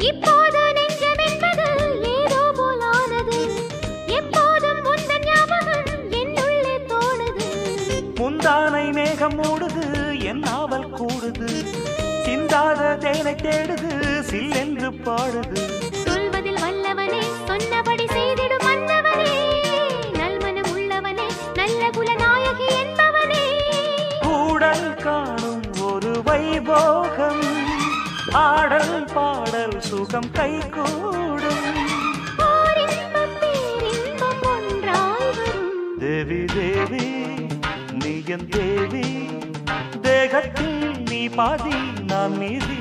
இப்போது நெஞ்சம் என்பது ஏதோ போலானது. எப்போதும் உந்தன் ஞாபகம் என்னுள்ளே தோணுது. முந்தானை மேகம் மூடுது, என் நாவல் கூடுது. சிந்தாத தேனை தேடுது, சில்லென்று பாடுது. சொல்வதில் வல்லவனே, சொன்னபடி செய்திடும் மன்னவனே. நல்மனம் உள்ளவனே, நல்ல குலநாயகி என்பவனே. கூடல் காணும் ஒரு வைபோகம், ஆடல் பாடல் சுகம் கைகூடும். ஓரின்பம் பேரின்பம் ஒன்றாய் வரும். தேவி தேவி நீ என் தேவி, தேகத்தில் நீ பாதி நான் மீதி.